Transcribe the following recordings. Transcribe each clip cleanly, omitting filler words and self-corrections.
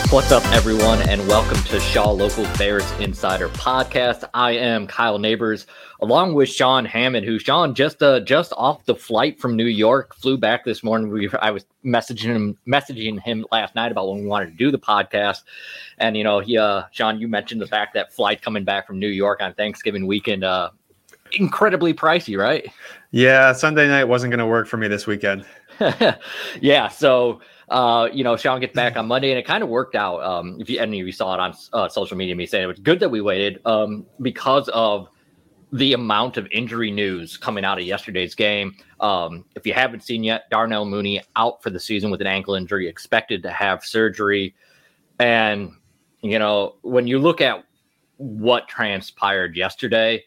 What's up, everyone, and welcome to Shaw Local Bears Insider Podcast. I am Kyle Neighbors, along with Sean Hammond, who Sean just off the flight from New York, flew back this morning. I was messaging him last night about when we wanted to do the podcast, and Sean, you mentioned the fact that flight coming back from New York on Thanksgiving weekend, incredibly pricey, right? Yeah, Sunday night wasn't going to work for me this weekend. Yeah, so. Sean gets back on Monday, and it kind of worked out. If any of you saw it on social media, me saying it was good that we waited because of the amount of injury news coming out of yesterday's game. If you haven't seen yet, Darnell Mooney out for the season with an ankle injury, expected to have surgery. And, when you look at what transpired yesterday,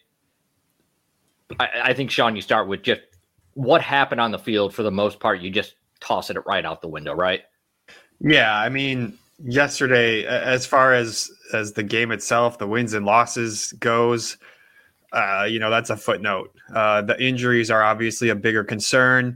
I think, Sean, you start with just what happened on the field. For the most part, you just toss it right out the window, right? Yeah, I mean, yesterday, as far as the game itself, the wins and losses goes, that's a footnote. The injuries are obviously a bigger concern.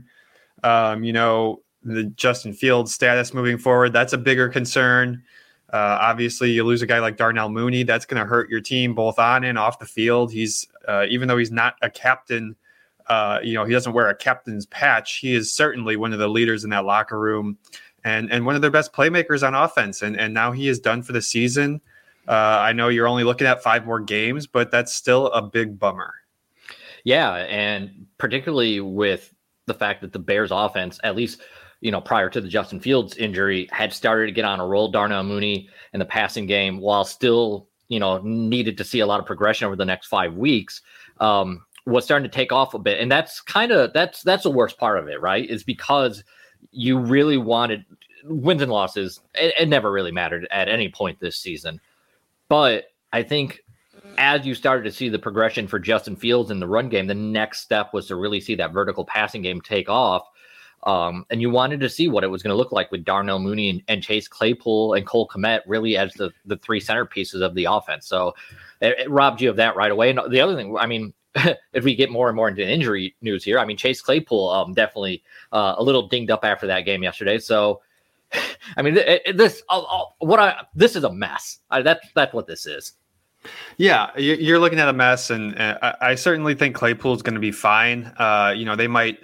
The Justin Fields status moving forward, that's a bigger concern. Obviously, you lose a guy like Darnell Mooney, that's going to hurt your team both on and off the field. He's even though he's not a captain, he doesn't wear a captain's patch. He is certainly one of the leaders in that locker room and one of their best playmakers on offense. And now he is done for the season. I know you're only looking at 5 more games, but that's still a big bummer. Yeah, and particularly with the fact that the Bears offense, at least, prior to the Justin Fields injury, had started to get on a roll. Darnell Mooney in the passing game, while still, needed to see a lot of progression over the next 5 weeks, was starting to take off a bit. And that's the worst part of it, right? Is because you really wanted wins and losses. It never really mattered at any point this season. But I think as you started to see the progression for Justin Fields in the run game, the next step was to really see that vertical passing game take off. And you wanted to see what it was going to look like with Darnell Mooney and Chase Claypool and Cole Kmet really as the 3 centerpieces of the offense. So it robbed you of that right away. And the other thing, I mean, if we get more and more into injury news here, I mean, Chase Claypool definitely a little dinged up after that game yesterday. So, I mean, this is a mess. That's what this is. Yeah, you're looking at a mess, and I certainly think Claypool's going to be fine. They might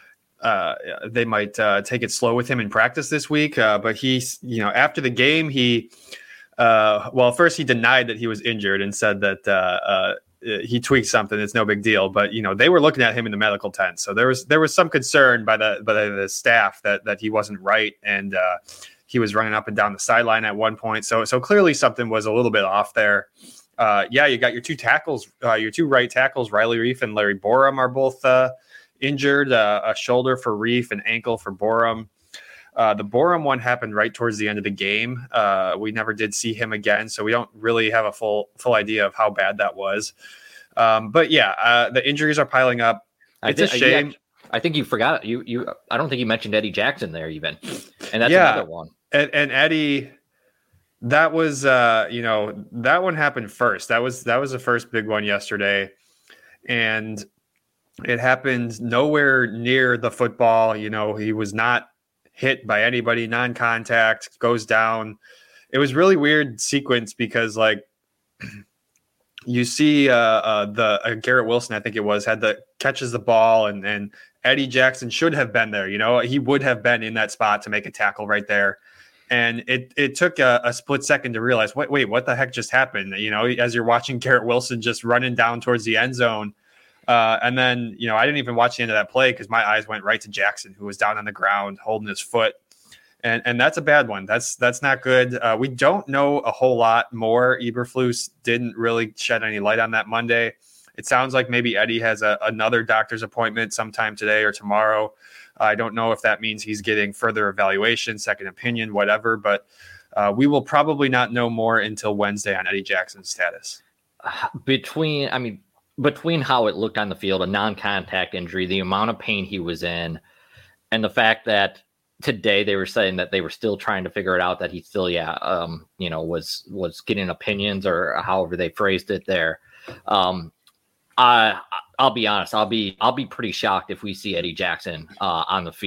take it slow with him in practice this week, but he's, after the game, first he denied that he was injured and said that he tweaked something. It's no big deal, but they were looking at him in the medical tent, so there was some concern by the staff that he wasn't right, and he was running up and down the sideline at one point. So clearly something was a little bit off there. You got your 2 tackles, your 2 right tackles, Riley Reiff and Larry Borom, are both injured. A shoulder for Reiff, an ankle for Borom. The Borom one happened right towards the end of the game. We never did see him again, so we don't really have a full idea of how bad that was. The injuries are piling up. It's a shame. I think you forgot you. I don't think you mentioned Eddie Jackson there even, and that's another one. And Eddie, that was that one happened first. That was the first big one yesterday, and it happened nowhere near the football. He was not hit by anybody, non-contact, goes down. It was really weird sequence because you see Garrett Wilson, I think it was, catches the ball and Eddie Jackson should have been there. He would have been in that spot to make a tackle right there. And it took a split second to realize, wait, what the heck just happened? As you're watching Garrett Wilson just running down towards the end zone. And then, I didn't even watch the end of that play because my eyes went right to Jackson, who was down on the ground holding his foot. And that's a bad one. That's not good. We don't know a whole lot more. Eberflus didn't really shed any light on that Monday. It sounds like maybe Eddie has another doctor's appointment sometime today or tomorrow. I don't know if that means he's getting further evaluation, second opinion, whatever. But we will probably not know more until Wednesday on Eddie Jackson's status. Between how it looked on the field, a non-contact injury, the amount of pain he was in, and the fact that today they were saying that they were still trying to figure it out, that he still, was getting opinions or however they phrased it there. I'll be honest. I'll be pretty shocked if we see Eddie Jackson on the field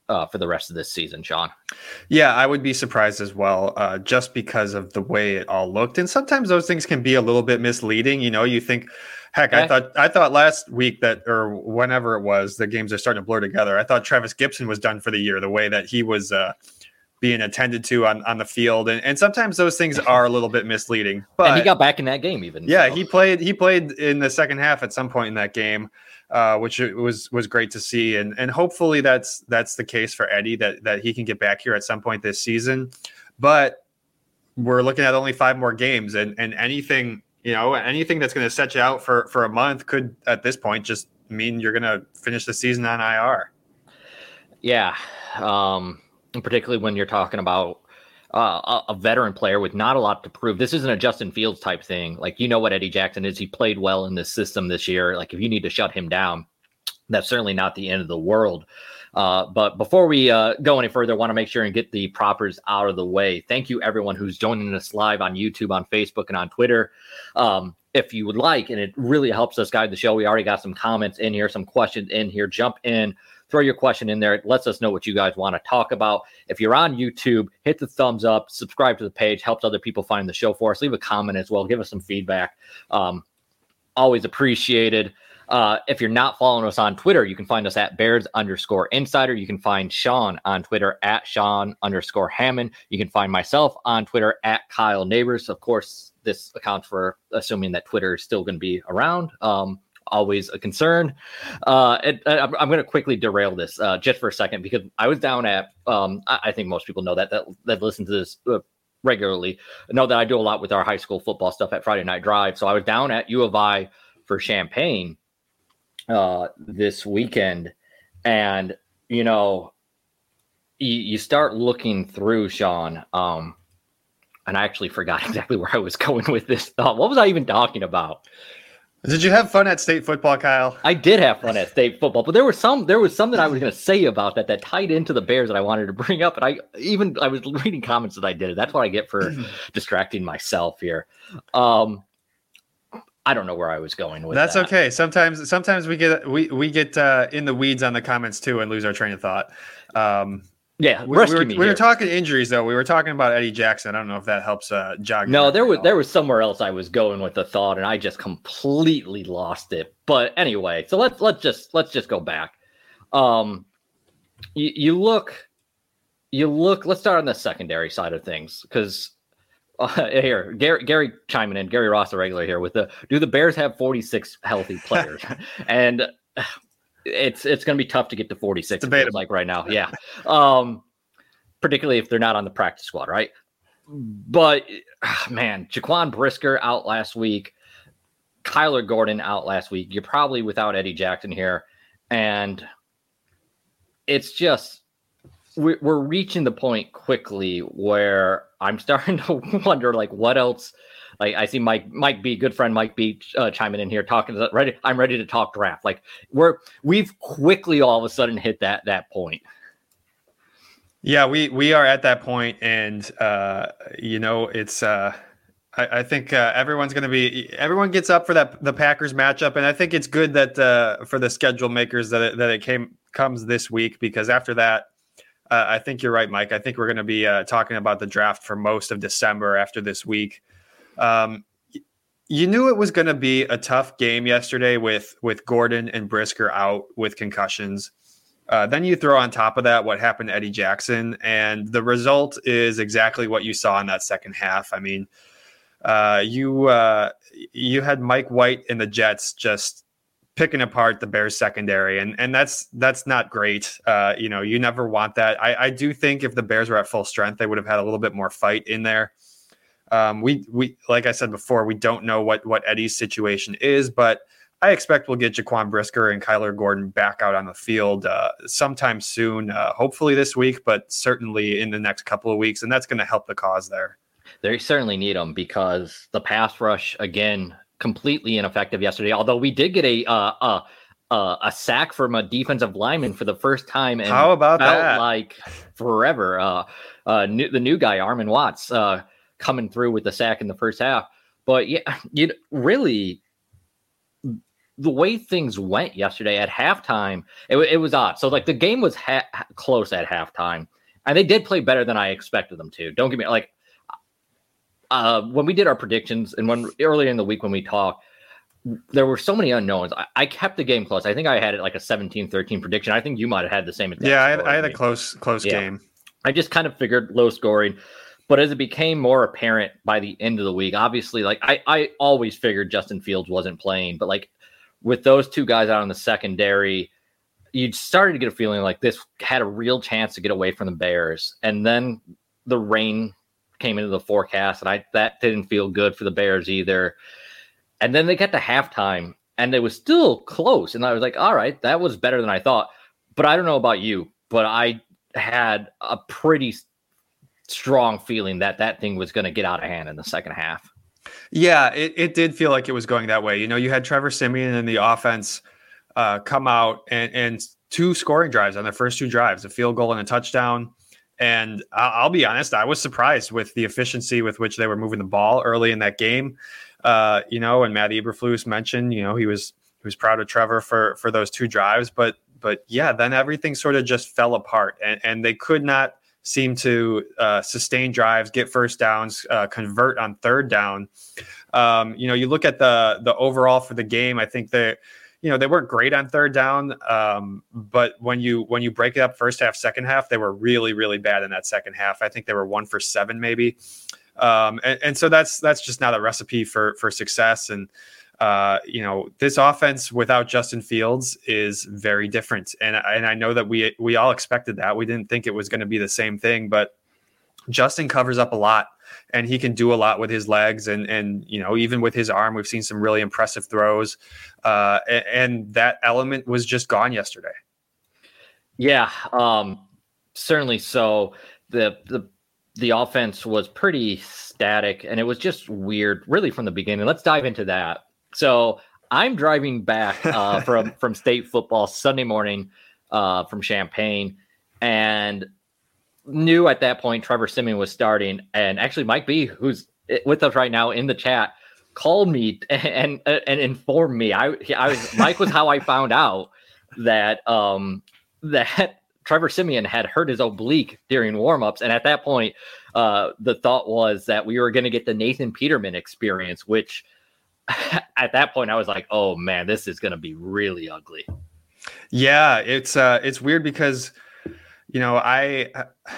for the rest of this season, Sean. Yeah, I would be surprised as well, just because of the way it all looked. And sometimes those things can be a little bit misleading. You think, heck, Okay. I thought last week that, or whenever it was, the games are starting to blur together. I thought Travis Gibson was done for the year, the way that he was being attended to on the field. And sometimes those things are a little bit misleading. But and he got back in that game even. Yeah, so. he played in the second half at some point in that game, which was great to see. And hopefully that's the case for Eddie, that he can get back here at some point this season. But we're looking at only 5 more games, and anything that's going to set you out for a month could at this point just mean you're going to finish the season on IR. Yeah. And particularly when you're talking about a veteran player with not a lot to prove. This isn't a Justin Fields type thing. Like, what Eddie Jackson is. He played well in this system this year. Like, if you need to shut him down, that's certainly not the end of the world. But before we go any further, I want to make sure and get the propers out of the way. Thank you, everyone who's joining us live on YouTube, on Facebook, and on Twitter. If you would like, and it really helps us guide the show, we already got some comments in here, some questions in here. Jump in. Throw your question in there. It lets us know what you guys want to talk about. If you're on YouTube, hit the thumbs up, subscribe to the page, helps other people find the show for us. Leave a comment as well. Give us some feedback. Always appreciated. If you're not following us on Twitter, you can find us at Bears_Insider. You can find Sean on Twitter at Sean_Hammond. You can find myself on Twitter at Kyle Neighbors. Of course, this accounts for assuming that Twitter is still going to be around. Always a concern. I'm going to quickly derail this just for a second, because I was down at, I think most people know that listen to this regularly, know that I do a lot with our high school football stuff at Friday Night Drive. So I was down at U of I for Champaign this weekend. And, you start looking through, Sean, and I actually forgot exactly where I was going with this thought. What was I even talking about? Did you have fun at state football, Kyle? I did have fun at state football, but there was something I was going to say about that tied into the Bears that I wanted to bring up. And I was reading comments that I did it. That's what I get for distracting myself here. I don't know where I was going with that. That's okay. Sometimes we get in the weeds on the comments too and lose our train of thought. Yeah, we were talking injuries though. We were talking about Eddie Jackson. I don't know if that helps jog. No, there was somewhere else I was going with the thought, and I just completely lost it. But anyway, so let's just go back. You look. Let's start on the secondary side of things, because here Gary chiming in. Gary Ross, a regular here, with do the Bears have 46 healthy players? And it's going to be tough to get to 46. It feels like right now. Yeah. Particularly if they're not on the practice squad. Right. But man, Jaquan Brisker out last week, Kyler Gordon out last week. You're probably without Eddie Jackson here. And it's just, we're reaching the point quickly where I'm starting to wonder, like, what else. Like, I see Mike B, good friend Mike B, chiming in here, talking. I'm ready to talk draft. Like, we've quickly all of a sudden hit that point. Yeah, we are at that point, and it's. I think everyone gets up for the Packers matchup, and I think it's good that for the schedule makers that it comes this week, because after that, I think you're right, Mike. I think we're going to be talking about the draft for most of December after this week. You knew it was going to be a tough game yesterday with Gordon and Brisker out with concussions. Then you throw on top of that what happened to Eddie Jackson, and the result is exactly what you saw in that second half. I mean, you had Mike White and the Jets just picking apart the Bears secondary, and that's not great. You never want that. I do think if the Bears were at full strength, they would have had a little bit more fight in there. We like I said before, we don't know what Eddie's situation is, but I expect we'll get Jaquan Brisker and Kyler Gordon back out on the field sometime soon, hopefully this week, but certainly in the next couple of weeks, and that's going to help the cause there. They certainly need them, because the pass rush, again, completely ineffective yesterday, although we did get a sack from a defensive lineman for the first time in how about that? Like forever. The new guy, Armin Watts, coming through with the sack in the first half. But yeah, really, the way things went yesterday at halftime, it was odd. So like the game was close at halftime, and they did play better than I expected them to. Don't get me like when we did our predictions and when earlier in the week when we talked, there were so many unknowns. I kept the game close. I think I had it like a 17-13 prediction. I think you might have had the same. Yeah, I had a close game. I just kind of figured low scoring. But as it became more apparent by the end of the week, obviously, like I always figured Justin Fields wasn't playing. But like with those two guys out in the secondary, you started to get a feeling like this had a real chance to get away from the Bears. And then the rain came into the forecast, and that didn't feel good for the Bears either. And then they got to halftime, and it was still close. And I was like, all right, that was better than I thought. But I don't know about you, but I had a pretty strong feeling that thing was going to get out of hand in the second half. Yeah, it did feel like it was going that way. You know, you had Trevor Siemian and the offense come out and two scoring drives on their first two drives, a field goal and a touchdown. And I'll be honest, I was surprised with the efficiency with which they were moving the ball early in that game. You know, and Matt Eberflus mentioned, you know, he was proud of Trevor for those two drives, but yeah, then everything sort of just fell apart, and they could not seem to sustain drives, get first downs, convert on third down. You know, you look at the overall for the game, I think they weren't great on third down, but when you break it up first half, second half, they were really, really bad in that second half. I think they were 1 for 7 maybe. And so that's just not a recipe for success. And, you know, this offense without Justin Fields is very different. And I know that we all expected that. We didn't think it was going to be the same thing, but Justin covers up a lot and he can do a lot with his legs and, you know, even with his arm, we've seen some really impressive throws. And that element was just gone yesterday. Yeah. Certainly. So the offense was pretty static, and it was just weird, really, from the beginning. Let's dive into that. So I'm driving back from state football Sunday morning from Champaign, and knew at that point Trevor Siemian was starting. And actually, Mike B, who's with us right now in the chat, called me and informed me. Mike was how I found out that that Trevor Siemian had hurt his oblique during warmups. And at that point, the thought was that we were going to get the Nathan Peterman experience, which at that point I was like, oh man, this is going to be really ugly. Yeah, it's weird because, you know, I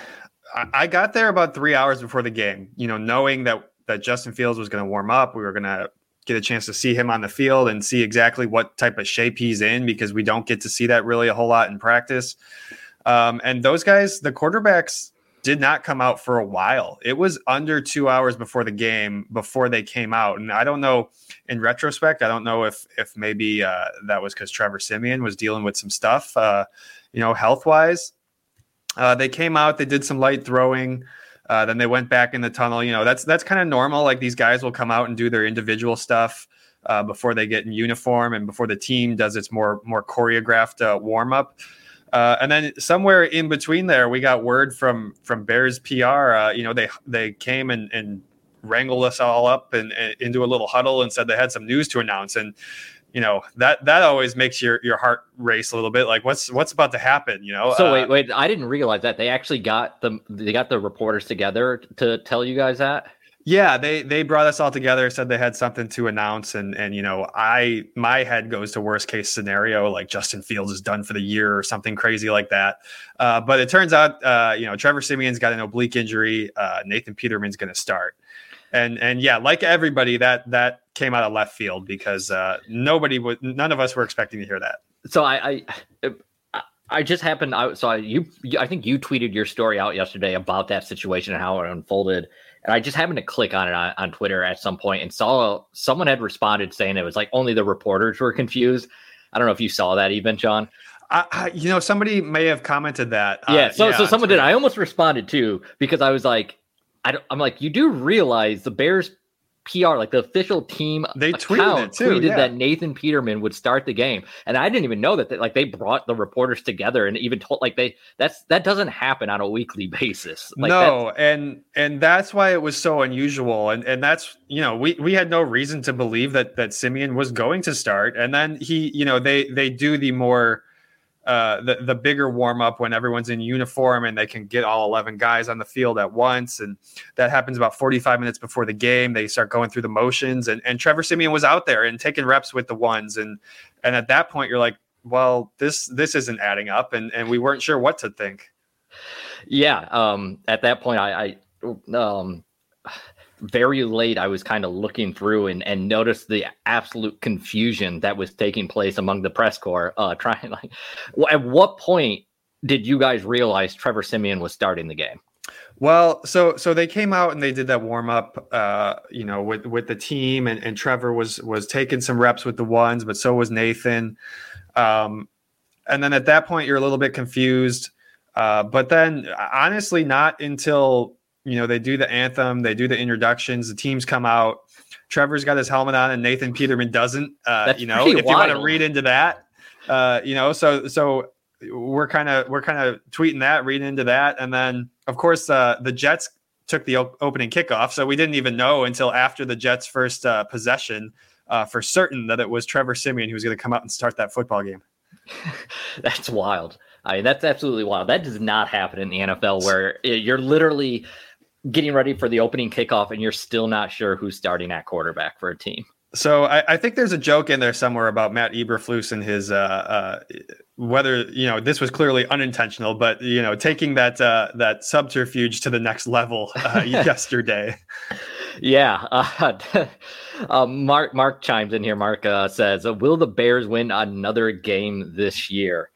got there about 3 hours before the game, you know, knowing that Justin Fields was going to warm up. We were going to get a chance to see him on the field and see exactly what type of shape he's in, because we don't get to see that really a whole lot in practice. And those guys, the quarterbacks, did not come out for a while. It was under 2 hours before the game before they came out. And I don't know, in retrospect, I don't know if maybe that was because Trevor Siemian was dealing with some stuff, you know, health-wise. They came out, they did some light throwing. Then they went back in the tunnel. You know, that's kind of normal. Like, these guys will come out and do their individual stuff before they get in uniform and before the team does its more choreographed warm-up. And then somewhere in between there, we got word from Bears PR. You know, they came and wrangled us all up and into a little huddle and said they had some news to announce. And, you know, that always makes your heart race a little bit. Like, what's about to happen? You know. So wait, I didn't realize that they actually got the reporters together to tell you guys that. Yeah, they brought us all together, said they had something to announce, and you know, my head goes to worst case scenario, like Justin Fields is done for the year or something crazy like that. But it turns out, you know, Trevor Siemian's got an oblique injury. Nathan Peterman's going to start, and yeah, like everybody, that came out of left field because none of us were expecting to hear that. So I just happened. I think you tweeted your story out yesterday about that situation and how it unfolded. And I just happened to click on it on Twitter at some point and saw someone had responded saying it was like only the reporters were confused. I don't know if you saw that even, John. You know, somebody may have commented that. Yeah. So someone did. I almost responded too, because I was like, I'm like, you do realize the Bears PR, like the official team they account, tweeted that Nathan Peterman would start the game, and I didn't even know that. Like they brought the reporters together and even told like that doesn't happen on a weekly basis. Like, no, and that's why it was so unusual, and that's we had no reason to believe that Siemian was going to start, and then he they do the more. The bigger warm up when everyone's in uniform and they can get all 11 guys on the field at once. And that happens about 45 minutes before the game. They start going through the motions and Trevor Siemian was out there and taking reps with the ones. And at that point you're like, well, this isn't adding up. And we weren't sure what to think. Yeah. At that point I very late, I was kind of looking through and noticed the absolute confusion that was taking place among the press corps. Trying like, at what point did you guys realize Trevor Siemian was starting the game? Well, so they came out and they did that warm up, with the team, and Trevor was taking some reps with the ones, but so was Nathan. And then at that point, you're a little bit confused. But then, honestly, not until they do the anthem, they do the introductions, the teams come out. Trevor's got his helmet on, and Nathan Peterman doesn't. If you want to read into that, so we're kind of tweeting that, reading into that, and then of course the Jets took the opening kickoff, so we didn't even know until after the Jets' first possession for certain that it was Trevor Siemian who was going to come out and start that football game. That's wild. I mean, that's absolutely wild. That does not happen in the NFL, where you're literally getting ready for the opening kickoff and you're still not sure who's starting at quarterback for a team. So I think there's a joke in there somewhere about Matt Eberflus and his whether this was clearly unintentional, but taking that subterfuge to the next level yesterday. Yeah. Mark chimes in here. Mark says, will the Bears win another game this year?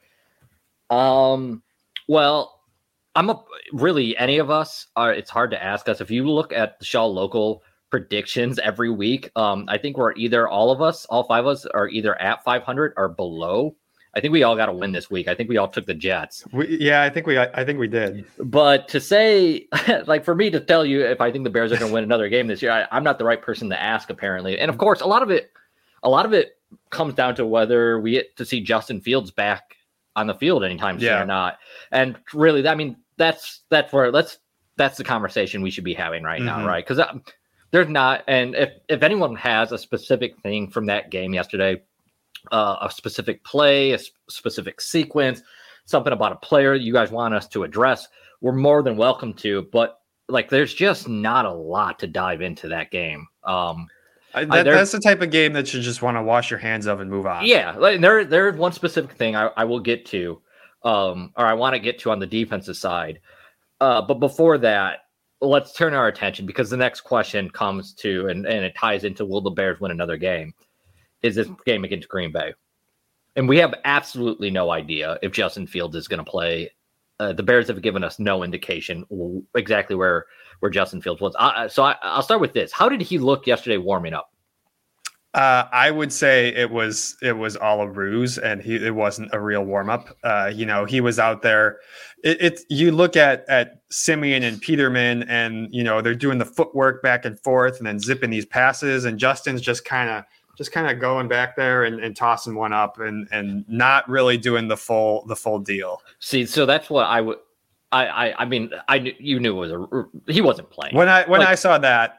Well, really any of us are, it's hard to ask us. If you look at the Shaw Local predictions every week, I think we're either all five of us are either at 500 or below. I think we all got to win this week. I think we all took the Jets. I think we did. But to say, like, for me to tell you if I think the Bears are going to win another game this year, I'm not the right person to ask, apparently. And of course, a lot of it comes down to whether we get to see Justin Fields back on the field anytime soon or not. And really, I mean, that's the conversation we should be having right now, right? Because there's not, and if anyone has a specific thing from that game yesterday, a specific play, a specific sequence, something about a player you guys want us to address, we're more than welcome to. But like, there's just not a lot to dive into that game. That's the type of game that you just want to wash your hands of and move on. Yeah, like there's one specific thing I will get to, or I want to get to on the defensive side. But before that, let's turn our attention, because the next question comes to, and it ties into, will the Bears win another game? Is this game against Green Bay? And we have absolutely no idea if Justin Fields is going to play. The Bears have given us no indication exactly where Justin Fields was. So I'll start with this. How did he look yesterday warming up? I would say it was all a ruse, and it wasn't a real warm up. He was out there. You look at Siemian and Peterman, and they're doing the footwork back and forth, and then zipping these passes, and Justin's just kind of going back there and tossing one up, and not really doing the full deal. See, so that's what I would. I mean, you knew it was he wasn't playing when I saw that.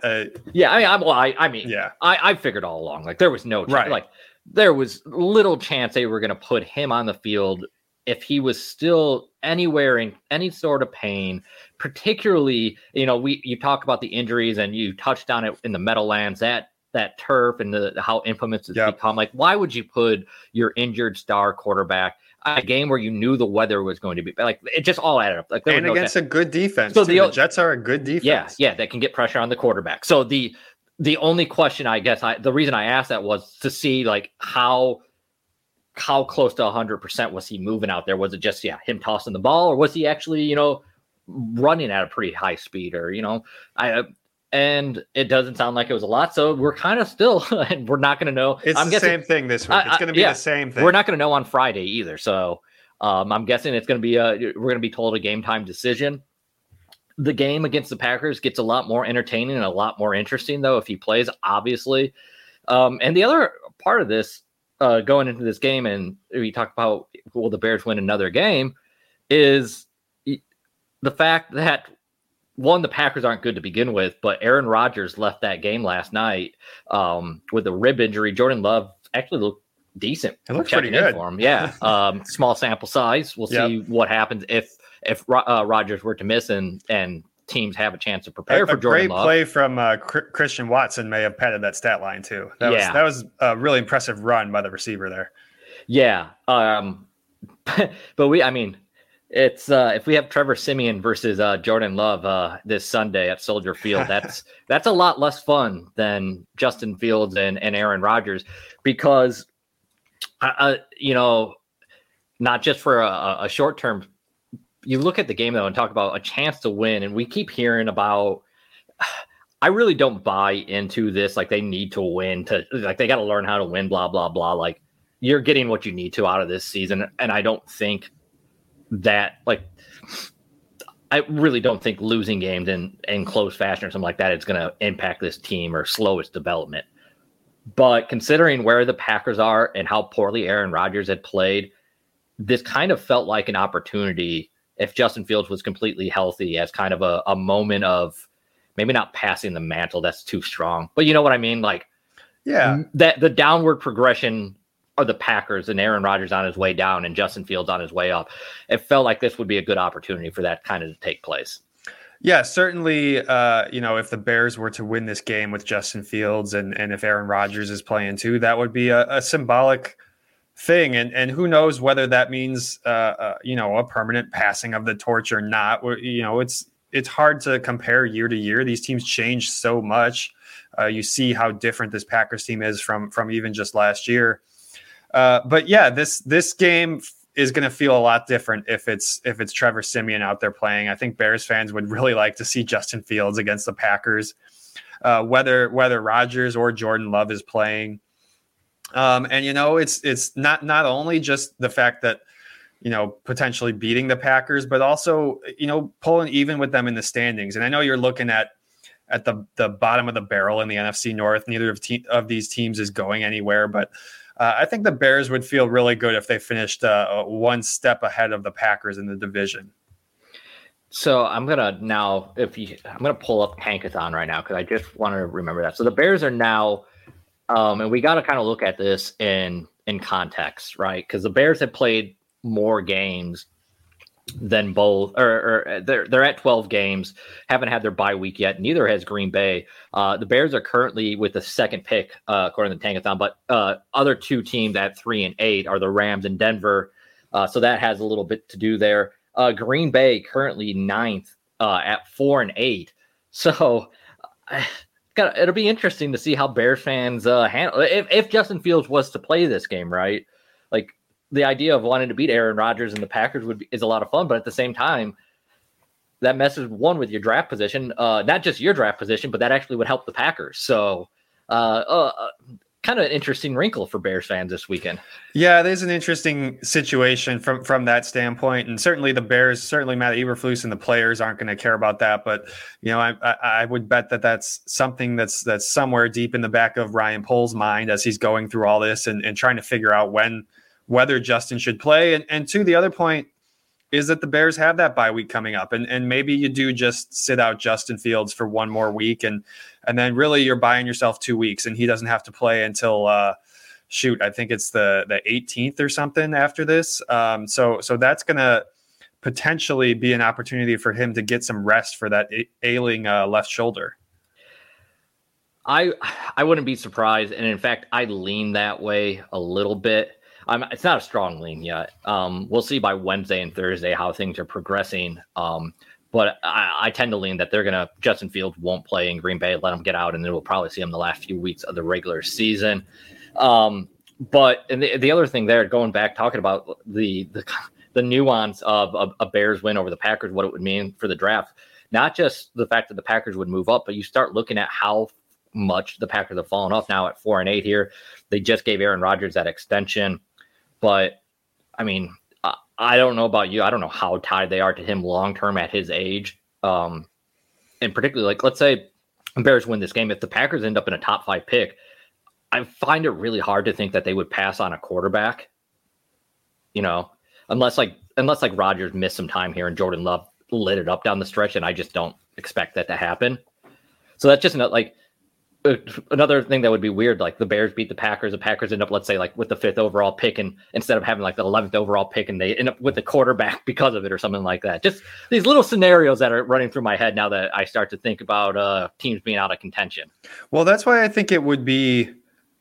I figured all along, like, there was no chance, like, there was little chance they were going to put him on the field if he was still anywhere in any sort of pain. Particularly, you talk about the injuries, and you touched on it in the Meadowlands, that turf and how infamous it's become. Like, why would you put your injured star quarterback a game where you knew the weather was going to be like, it just all added up. Like, and against a good defense. So the Jets are a good defense. Yeah, that can get pressure on the quarterback. So the only question, I guess, the reason I asked that was to see, like, how close to 100% was he moving out there? Was it just him tossing the ball, or was he actually running at a pretty high speed? Or and it doesn't sound like it was a lot. So we're kind of still, and we're not going to know. It's the same thing this week. It's going to be the same thing. We're not going to know on Friday either. So I'm guessing it's going to be we're going to be told a game time decision. the game against the Packers gets a lot more entertaining and a lot more interesting, though, if he plays, obviously. And the other part of this, going into this game, and we talk about will the Bears win another game, is the fact that, one, the Packers aren't good to begin with, but Aaron Rodgers left that game last night with a rib injury. Jordan Love actually looked decent. It looks pretty good for him. Yeah. Small sample size. We'll see what happens if Rodgers were to miss and teams have a chance to prepare for Jordan Love. A great play from Christian Watson may have padded that stat line too. That was a really impressive run by the receiver there. Yeah. But it's if we have Trevor Siemian versus Jordan Love this Sunday at Soldier Field, that's a lot less fun than Justin Fields and Aaron Rodgers, because not just for a short term. You look at the game though and talk about a chance to win, and we keep hearing about. I really don't buy into this. Like, they need to win they got to learn how to win. Blah blah blah. Like, you're getting what you need to out of this season, and I don't think that, I really don't think losing games in close fashion or something like that is going to impact this team or slow its development. But considering where the Packers are and how poorly Aaron Rodgers had played, this kind of felt like an opportunity, if Justin Fields was completely healthy, as kind of a moment of maybe not passing the mantle. That's too strong, but you know what I mean? That the downward progression of the Packers and Aaron Rodgers on his way down and Justin Fields on his way up. It felt like this would be a good opportunity for that kind of to take place. Yeah, certainly. If the Bears were to win this game with Justin Fields and if Aaron Rodgers is playing too, that would be a symbolic thing. And who knows whether that means, a permanent passing of the torch or not. It's hard to compare year to year. These teams change so much. You see how different this Packers team is from even just last year. But yeah, this game is going to feel a lot different if it's Trevor Siemian out there playing. I think Bears fans would really like to see Justin Fields against the Packers, whether Rodgers or Jordan Love is playing. It's not only just the fact that, potentially beating the Packers, but also, pulling even with them in the standings. And I know you're looking at the bottom of the barrel in the NFC North. Neither of these teams is going anywhere, but I think the Bears would feel really good if they finished one step ahead of the Packers in the division. So I'm gonna pull up Tankathon right now because I just want to remember that. So the Bears are now, and we got to kind of look at this in context, right? Because the Bears have played more games than both, or they're at 12 games, haven't had their bye week yet. Neither has Green Bay. The Bears are currently with the second pick, according to Tankathon, but other two teams at 3 and 8 are the Rams and Denver. So that has a little bit to do there. Green Bay currently 9th at 4 and 8. So it'll be interesting to see how Bears fans handle if Justin Fields was to play this game, right? Like, the idea of wanting to beat Aaron Rodgers and the Packers is a lot of fun, but at the same time, that messes with your draft position, not just your draft position, but that actually would help the Packers. So, kind of an interesting wrinkle for Bears fans this weekend. Yeah, there's an interesting situation from that standpoint, and certainly the Bears, certainly Matt Eberflus and the players aren't going to care about that. But I would bet that's something that's somewhere deep in the back of Ryan Pohl's mind as he's going through all this and trying to figure out whether Justin should play. And to the other point is that the Bears have that bye week coming up. And maybe you do just sit out Justin Fields for one more week. And then really you're buying yourself 2 weeks and he doesn't have to play until, I think it's the 18th or something after this. So that's going to potentially be an opportunity for him to get some rest for that ailing left shoulder. I wouldn't be surprised. And in fact, I lean that way a little bit. It's not a strong lean yet. We'll see by Wednesday and Thursday how things are progressing. But I tend to lean that Justin Fields won't play in Green Bay, let him get out, and then we'll probably see him the last few weeks of the regular season. But the other thing there, going back, talking about the nuance of a Bears win over the Packers, what it would mean for the draft, not just the fact that the Packers would move up, but you start looking at how much the Packers have fallen off now at 4 and 8 here. They just gave Aaron Rodgers that extension. But, I mean, I don't know about you. I don't know how tied they are to him long-term at his age. And particularly, like, let's say the Bears win this game. If the Packers end up in a top 5 pick, I find it really hard to think that they would pass on a quarterback, unless Rodgers missed some time here and Jordan Love lit it up down the stretch. And I just don't expect that to happen. So that's just another thing that would be weird. Like the Bears beat the Packers end up, let's say, like with the 5th overall pick, and instead of having like the 11th overall pick, and they end up with the quarterback because of it or something like that. Just these little scenarios that are running through my head now that I start to think about teams being out of contention. Well, that's why I think it would be,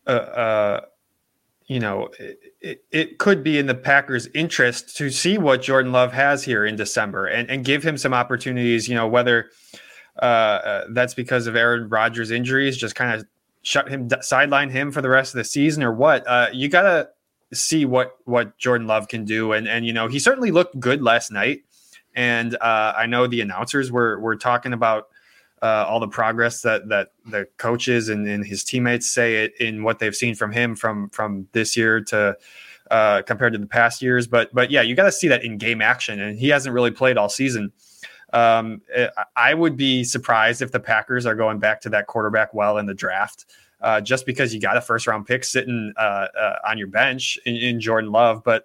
it could be in the Packers' interest to see what Jordan Love has here in December and give him some opportunities, whether that's because of Aaron Rodgers' injuries, just kind of sideline him for the rest of the season or what. You got to see what Jordan Love can do. And he certainly looked good last night. And I know the announcers were talking about all the progress that the coaches and his teammates say it in what they've seen from him from this year to compared to the past years. But yeah, you got to see that in game action, and he hasn't really played all season. I would be surprised if the Packers are going back to that quarterback well in the draft, just because you got a 1st-round pick sitting on your bench in Jordan Love. But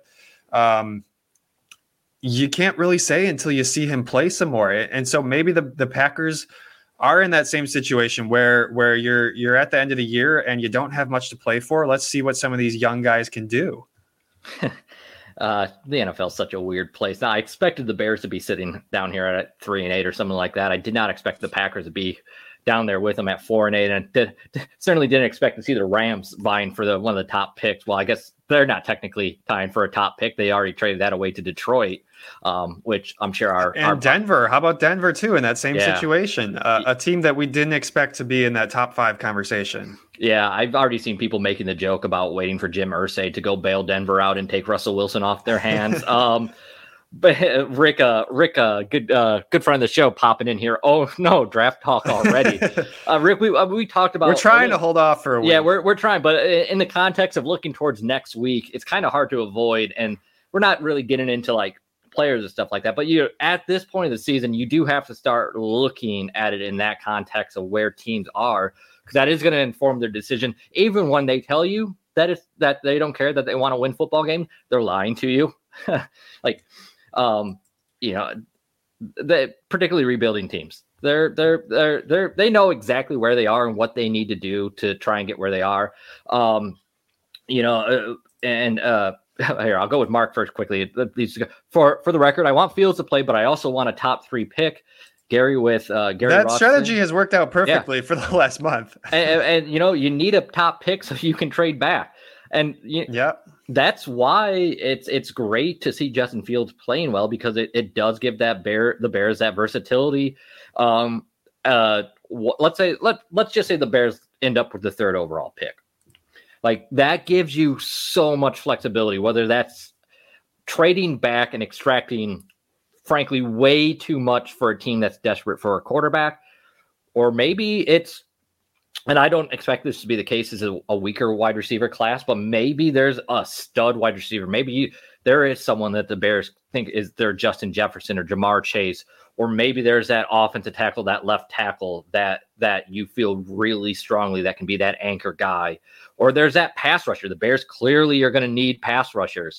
you can't really say until you see him play some more. And so maybe the Packers are in that same situation where you're at the end of the year and you don't have much to play for. Let's see what some of these young guys can do. The NFL is such a weird place. Now, I expected the Bears to be sitting down here at 3-8 or something like that. I did not expect the Packers to be down there with them at 4-8, and certainly didn't expect to see the Rams vying for one of the top picks. Well, I guess they're not technically tying for a top pick. They already traded that away to Detroit, which I'm sure Denver. How about Denver too in that same situation? A team that we didn't expect to be in that top 5 conversation. Yeah, I've already seen people making the joke about waiting for Jim Irsay to go bail Denver out and take Russell Wilson off their hands. But Rick, good friend of the show, popping in here. Oh no, draft talk already. Rick, we talked about. We're trying to hold off for a week. Yeah, we're trying, but in the context of looking towards next week, it's kind of hard to avoid, and we're not really getting into like players and stuff like that. But at this point of the season, you do have to start looking at it in that context of where teams are, because that is going to inform their decision. Even when they tell you that they don't care, that they want to win football games, they're lying to you. Particularly rebuilding teams, they know exactly where they are and what they need to do to try and get where they are. Here, I'll go with Mark first quickly. For the record, I want Fields to play, but I also want a top 3 pick. Gary that Ross strategy has worked out perfectly for the last month. and you need a top pick so you can trade back. And that's why it's great to see Justin Fields playing well, because it does give the Bears that versatility. Let's just say the Bears end up with the 3rd overall pick. Like, that gives you so much flexibility, whether that's trading back and extracting, frankly, way too much for a team that's desperate for a quarterback, or maybe it's, and I don't expect this to be the case, is a weaker wide receiver class, but maybe there's a stud wide receiver. Maybe there is someone that the Bears think is their Justin Jefferson or Jamar Chase, or maybe there's that offensive tackle, that left tackle that you feel really strongly that can be that anchor guy, or there's that pass rusher. The Bears clearly are going to need pass rushers.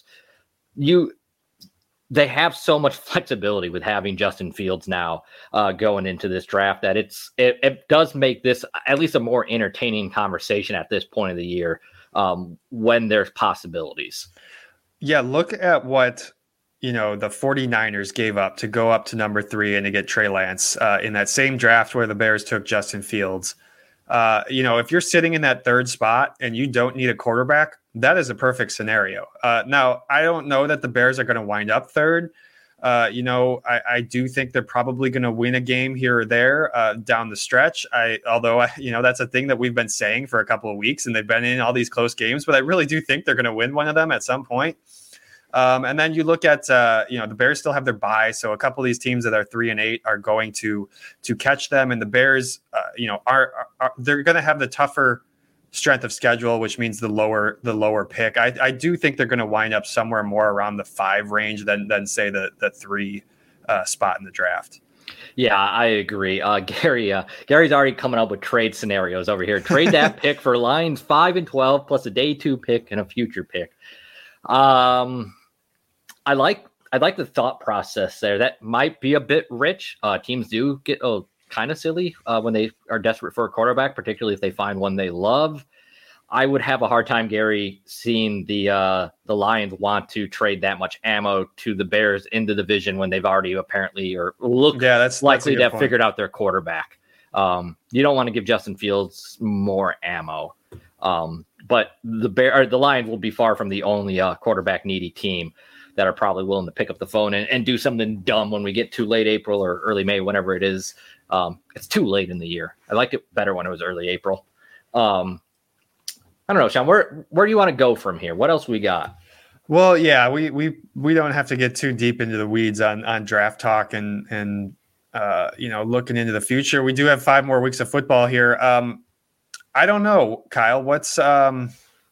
They have so much flexibility with having Justin Fields now going into this draft that it does make this at least a more entertaining conversation at this point of the year, when there's possibilities. Yeah, look at what the 49ers gave up to go up to number 3 and to get Trey Lance in that same draft where the Bears took Justin Fields. If you're sitting in that 3rd spot and you don't need a quarterback, that is a perfect scenario. Now, I don't know that the Bears are going to wind up 3rd. I do think they're probably going to win a game here or there down the stretch. Although that's a thing that we've been saying for a couple of weeks, and they've been in all these close games, but I really do think they're going to win one of them at some point. And then you look at, the Bears still have their bye. So a couple of these teams that are 3-8 are going to catch them. And the Bears, they're going to have the tougher strength of schedule, which means the lower pick. I do think they're going to wind up somewhere more around the 5 range than say the 3 spot in the draft. Yeah, I agree. Gary's already coming up with trade scenarios over here. Trade that pick for Lions 5 and 12 plus a day 2 pick and a future pick. Um, I like the thought process there. That might be a bit rich. Teams do get kind of silly when they are desperate for a quarterback, particularly if they find one they love. I would have a hard time, Gary, seeing the Lions want to trade that much ammo to the Bears in the division when they've already apparently that's likely to have figured out their quarterback. You don't want to give Justin Fields more ammo. But the Lions will be far from the only quarterback needy team that are probably willing to pick up the phone and do something dumb when we get to late April or early May, whenever it is. It's too late in the year. I liked it better when it was early April. I don't know, Sean, where do you want to go from here? What else we got? Well, yeah, we don't have to get too deep into the weeds on draft talk and looking into the future. We do have 5 more weeks of football here. I don't know, Kyle, what's on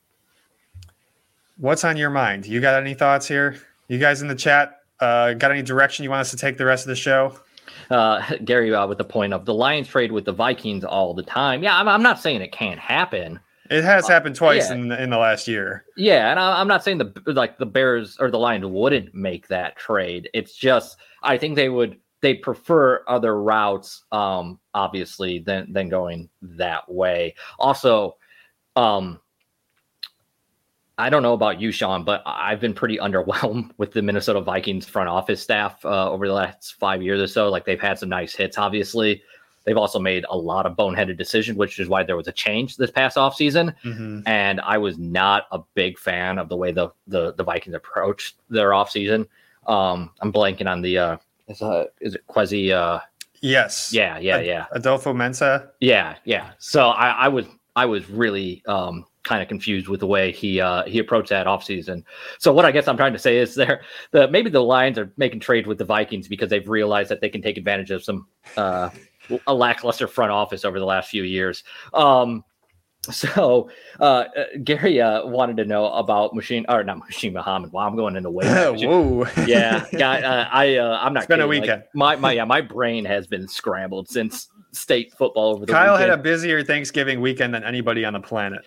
your mind? You got any thoughts here? You guys in the chat, got any direction you want us to take the rest of the show? Gary, with the point of the Lions trade with the Vikings all the time. Yeah, I'm not saying it can't happen. It has happened twice in the last year. Yeah, and I'm not saying the Bears or the Lions wouldn't make that trade. It's just I think they prefer other routes, obviously, than going that way. Also, I don't know about you, Sean, but I've been pretty underwhelmed with the Minnesota Vikings front office staff over the last 5 years or so. Like, they've had some nice hits, obviously. They've also made a lot of boneheaded decisions, which is why there was a change this past offseason. Mm-hmm. And I was not a big fan of the way the Vikings approached their offseason. I'm blanking on the is it Kwesi? Yes. Yeah. Adolfo Mensa. Yeah. So I was really kind of confused with the way he approached that offseason. So what I guess I'm trying to say is maybe the Lions are making trades with the Vikings because they've realized that they can take advantage of some a lackluster front office over the last few years. So Gary wanted to know about not Machine Muhammad. Wow, I'm going into way. Whoa. Yeah, I'm not. It's been kidding. A weekend. Like, my brain has been scrambled since state football over the Kyle weekend. had a busier Thanksgiving weekend than anybody on the planet.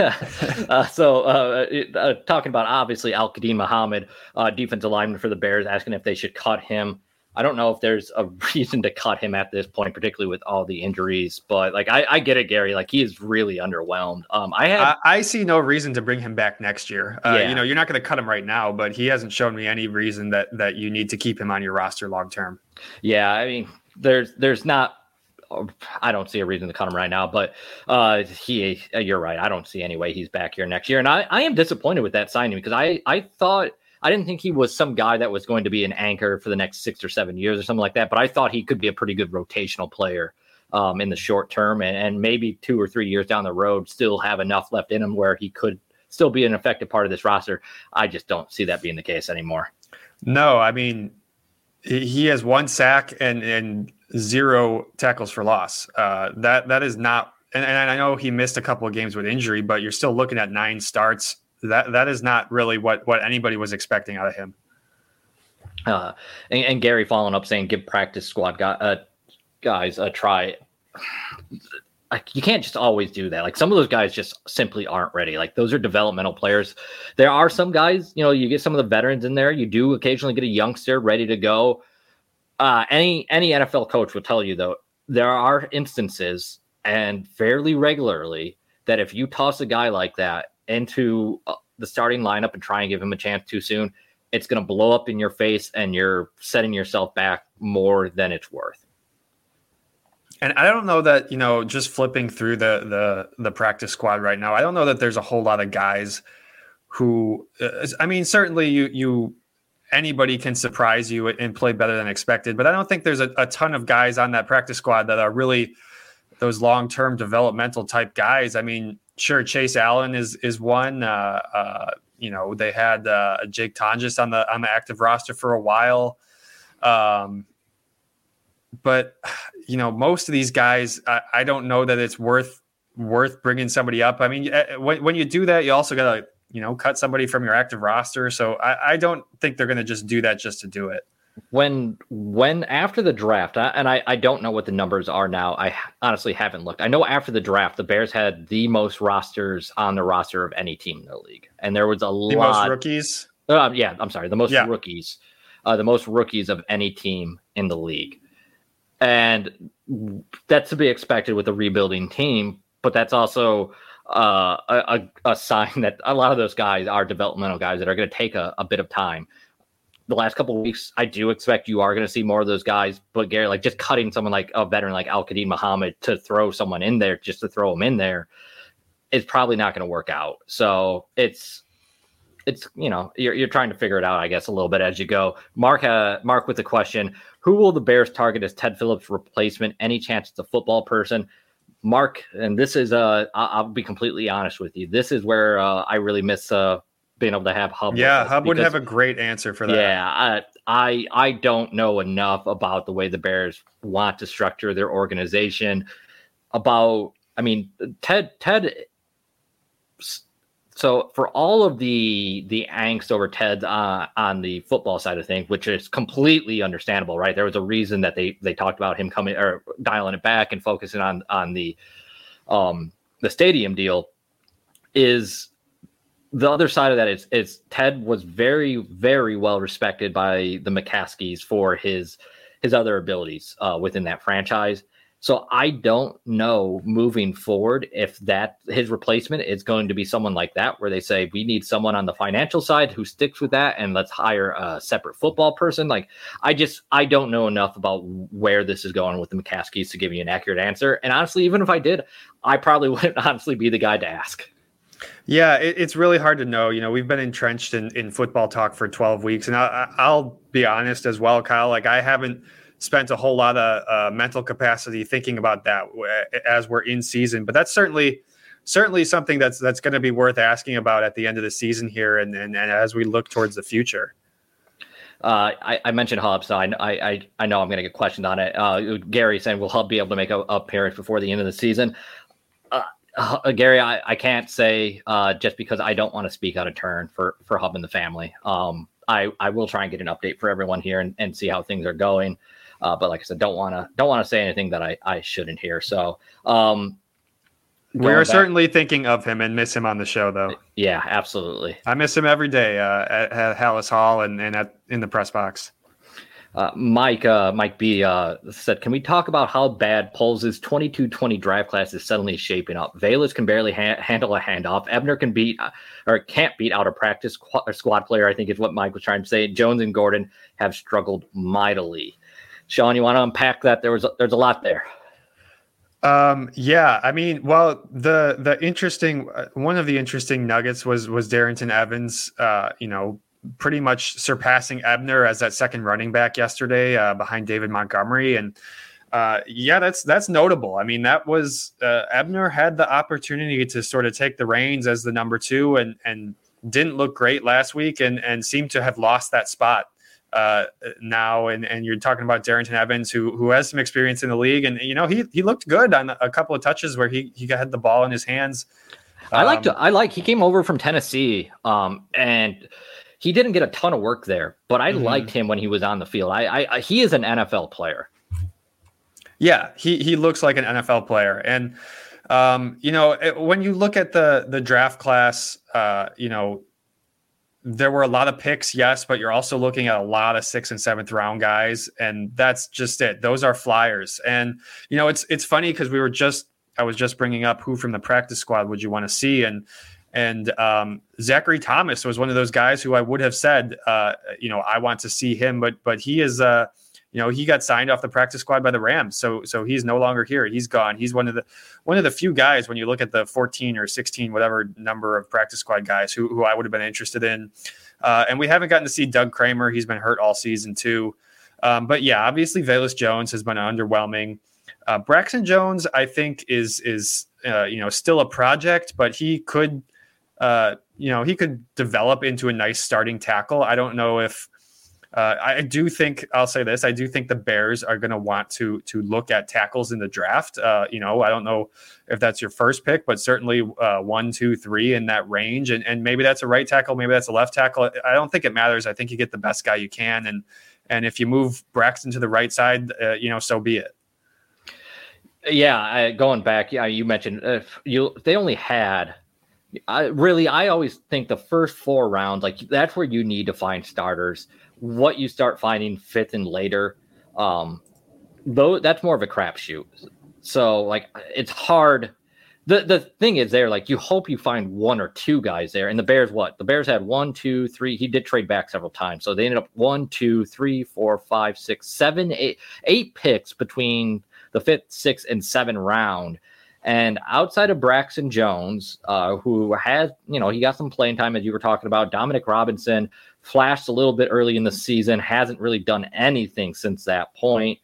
Talking about obviously Al-Qadim Muhammad, defensive lineman for the Bears, asking if they should cut him. I don't know if there's a reason to cut him at this point, particularly with all the injuries, but like, I get it, Gary. Like, he is really underwhelmed. I see no reason to bring him back next year. Yeah. You're not going to cut him right now, but he hasn't shown me any reason that you need to keep him on your roster long-term. Yeah. I mean, there's not, I don't see a reason to cut him right now, but you're right. I don't see any way he's back here next year. And I am disappointed with that signing because I didn't think he was some guy that was going to be an anchor for the next 6 or 7 years or something like that. But I thought he could be a pretty good rotational player in the short term and maybe 2 or 3 years down the road still have enough left in him where he could still be an effective part of this roster. I just don't see that being the case anymore. No, I mean, he has 1 sack and 0 tackles for loss. That is not, and I know he missed a couple of games with injury, but you're still looking at 9 starts. That is not really what anybody was expecting out of him. And Gary following up saying, give practice squad guys a try. You can't just always do that. Like, some of those guys just simply aren't ready. Like, those are developmental players. There are some guys, you get some of the veterans in there. You do occasionally get a youngster ready to go. Any NFL coach will tell you, though, there are instances and fairly regularly that if you toss a guy like that into the starting lineup and try and give him a chance too soon, it's going to blow up in your face and you're setting yourself back more than it's worth. And I don't know that, just flipping through the practice squad right now, I don't know that there's a whole lot of guys who, certainly anybody can surprise you and play better than expected, but I don't think there's a ton of guys on that practice squad that are really those long-term developmental type guys. I mean, sure, Chase Allen is one. They had Jake Tonjes on the active roster for a while. But most of these guys, I don't know that it's worth bringing somebody up. I mean, when you do that, you also got to cut somebody from your active roster. So I don't think they're going to just do that just to do it. when after the draft, and I don't know what the numbers are now. I honestly haven't looked. I know after the draft, the Bears had the most rosters on the roster of any team in the league, and there was a lot. Most rookies. Yeah, I'm sorry, the most rookies, the most rookies of any team in the league, and that's to be expected with a rebuilding team. But that's also a sign that a lot of those guys are developmental guys that are going to take a bit of time. The last couple of weeks, I do expect you are going to see more of those guys. But Gary, like just cutting someone like a veteran like Al-Qadim Muhammad to throw someone in there just to throw him in there is probably not going to work out. So it's you're trying to figure it out, I guess, a little bit as you go. Mark with the question: who will the Bears target as Ted Phillips' replacement? Any chance it's a football person? Mark, and this is I'll be completely honest with you. This is where I really miss being able to have Hub. Yeah, Hub would have a great answer for that. Yeah, I don't know enough about the way the Bears want to structure their organization. Ted. So for all of the angst over Ted on the football side of things, which is completely understandable, right? There was a reason that they talked about him coming or dialing it back and focusing on the stadium deal. Is the other side of that is Ted was very, very well respected by the McCaskies for his other abilities within that franchise. So I don't know moving forward if that his replacement is going to be someone like that, where they say we need someone on the financial side who sticks with that, and let's hire a separate football person. Like I don't know enough about where this is going with the McCaskies to give you an accurate answer. And honestly, even if I did, I probably wouldn't honestly be the guy to ask. Yeah, it's really hard to know. We've been entrenched in football talk for 12 weeks, and I'll be honest as well, Kyle. Like I haven't spent a whole lot of mental capacity thinking about that as we're in season, but that's certainly something that's going to be worth asking about at the end of the season here, and as we look towards the future. I mentioned Hub, so I know I'm going to get questioned on it. Gary saying, will Hub be able to make a appearance before the end of the season? Gary, I can't say just because I don't want to speak out of turn for Hub and the family. I will try and get an update for everyone here and see how things are going. But like I said, don't want to say anything that I shouldn't hear. So we are certainly thinking of him and miss him on the show, though. Yeah, absolutely. I miss him every day at Hallis Hall and in the press box. Mike B said, can we talk about how bad Poles' 22-20 draft class is suddenly shaping up? Velus can barely handle a handoff. Ebner can't beat out a practice squad player, I think is what Mike was trying to say. Jones and Gordon have struggled mightily. Sean, you want to unpack that? There's a lot there. Yeah, I mean, well, the interesting one of the interesting nuggets was Darrynton Evans, pretty much surpassing Ebner as that second running back yesterday behind David Montgomery. And that's notable. I mean, that was Ebner had the opportunity to sort of take the reins as the number two and didn't look great last week and seemed to have lost that spot now. And you're talking about Darrynton Evans, who has some experience in the league. And, he looked good on a couple of touches where he had the ball in his hands. He came over from Tennessee and he didn't get a ton of work there, but I liked him when he was on the field. He is an NFL player. Yeah, he looks like an NFL player. And, when you look at the draft class, there were a lot of picks, yes, but you're also looking at a lot of 6th and 7th round guys. And that's just it. Those are flyers. And, it's funny because I was just bringing up who from the practice squad would you want to see. And Zachary Thomas was one of those guys who I would have said, I want to see him, but he is, he got signed off the practice squad by the Rams. So he's no longer here. He's gone. He's one of the few guys when you look at the 14 or 16, whatever number of practice squad guys who I would have been interested in. And we haven't gotten to see Doug Kramer. He's been hurt all season too. But yeah, obviously Velus Jones has been underwhelming. Braxton Jones, I think is still a project, but he could, he could develop into a nice starting tackle. I don't know if I do think I'll say this. I do think the Bears are going to want to look at tackles in the draft. I don't know if that's your first pick, but certainly 1, 2, 3 in that range. And maybe that's a right tackle. Maybe that's a left tackle. I don't think it matters. I think you get the best guy you can. And if you move Braxton to the right side, so be it. Yeah, going back, you mentioned they only had. I always think the first 4 rounds, like that's where you need to find starters. What you start finding 5th and later, though, that's more of a crapshoot. So like it's hard. The thing is there, like you hope you find 1 or 2 guys there. And the Bears, the Bears had 1, 2, 3. He did trade back several times, so they ended up 1, 2, 3, 4, 5, 6, 7, 8 picks between the 5th, 6th, and 7th round. And outside of Braxton Jones, who has, he got some playing time, as you were talking about, Dominic Robinson flashed a little bit early in the season, hasn't really done anything since that point.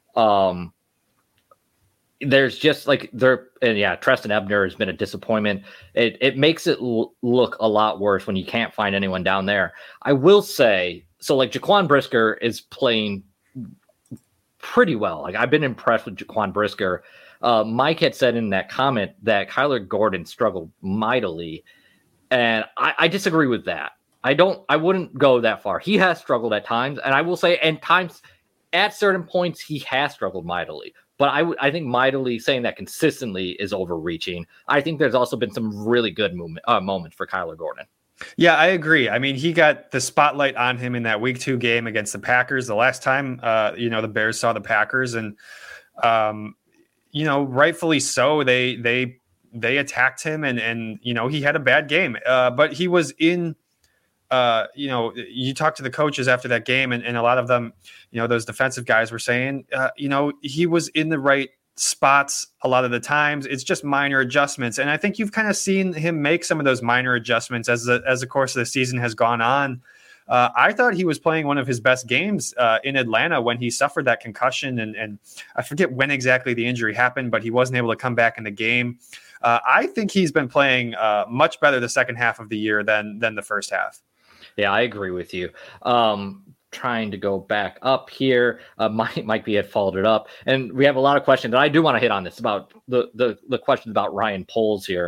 There's just Treston Ebner has been a disappointment. It makes it look a lot worse when you can't find anyone down there. I will say, so like Jaquan Brisker is playing pretty well. Like I've been impressed with Jaquan Brisker. Mike had said in that comment that Kyler Gordon struggled mightily, and I disagree with that. I wouldn't go that far. He has struggled at times, and I will say, at certain points he has struggled mightily. But I think mightily saying that consistently is overreaching. I think there's also been some really good moments for Kyler Gordon. Yeah, I agree. I mean, he got the spotlight on him in that week 2 game against the Packers. The last time, the Bears saw the Packers, and rightfully so. They attacked him, and he had a bad game. But he was in. You talk to the coaches after that game, and a lot of them, those defensive guys were saying, he was in the right spots a lot of the times. It's just minor adjustments, and I think you've kind of seen him make some of those minor adjustments as the course of the season has gone on. I thought he was playing one of his best games in Atlanta when he suffered that concussion, and I forget when exactly the injury happened, but he wasn't able to come back in the game. I think he's been playing much better the second half of the year than the first half. Yeah, I agree with you. Trying to go back up here. Mike B had followed it up, and we have a lot of questions. And I do want to hit on this about the questions about Ryan Poles here.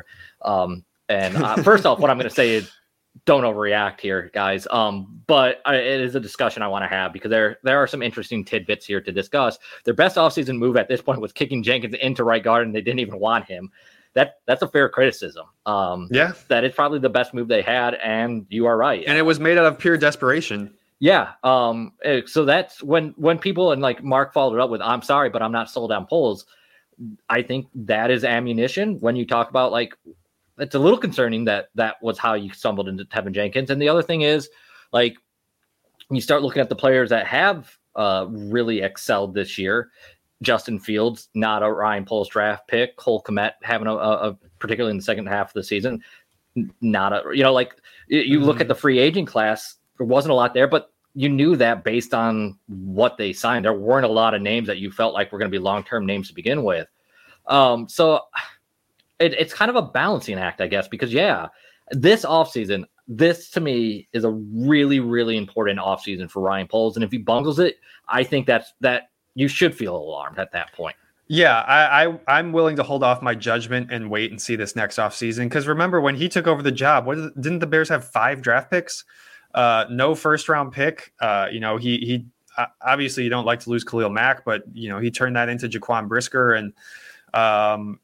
First off, what I'm going to say is don't overreact here, guys. But it is a discussion I want to have because there are some interesting tidbits here to discuss. Their best offseason move at this point was kicking Jenkins into right guard, and they didn't even want him. That's a fair criticism. That is probably the best move they had, and you are right. And it was made out of pure desperation. Yeah. So that's when people, and like Mark followed it up with, I'm sorry, but I'm not sold on Poles. I think that is ammunition when you talk about, like, it's a little concerning that was how you stumbled into Tevin Jenkins. And the other thing is, like, you start looking at the players that have really excelled this year. Justin Fields, not a Ryan Poles draft pick. Cole Kmet having a particularly in the second half of the season, not a, you look at the free agent class, there wasn't a lot there, but you knew that based on what they signed. There weren't a lot of names that you felt like were going to be long-term names to begin with. So it's kind of a balancing act, I guess, because this offseason, this to me is a really, really important offseason for Ryan Poles. And if he bungles it, I think that you should feel alarmed at that point. Yeah, I'm willing to hold off my judgment and wait and see this next offseason. Because remember, when he took over the job, didn't the Bears have 5 draft picks? No first round pick. He obviously, you don't like to lose Khalil Mack, but he turned that into Jaquan Brisker and a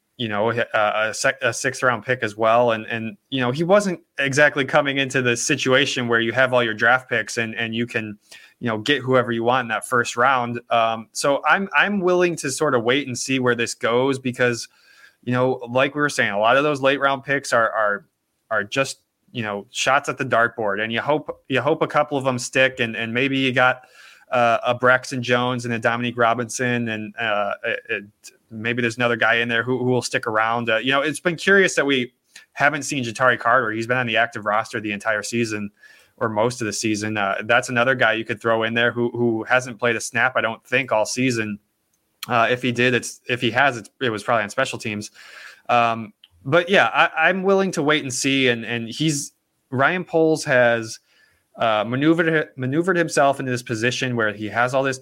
6th round pick as well. And he wasn't exactly coming into the situation where you have all your draft picks and you can get whoever you want in that first round. So I'm willing to sort of wait and see where this goes because like we were saying, a lot of those late round picks are just shots at the dartboard, and you hope a couple of them stick, and maybe you got a Braxton Jones and a Dominique Robinson, and maybe there's another guy in there who will stick around. It's been curious that we haven't seen Ja'Tari Carter. He's been on the active roster the entire season or most of the season. That's another guy you could throw in there who hasn't played a snap, I don't think, all season. If he did, it was probably on special teams. But yeah, I'm willing to wait and see. And Ryan Poles has maneuvered himself into this position where he has all this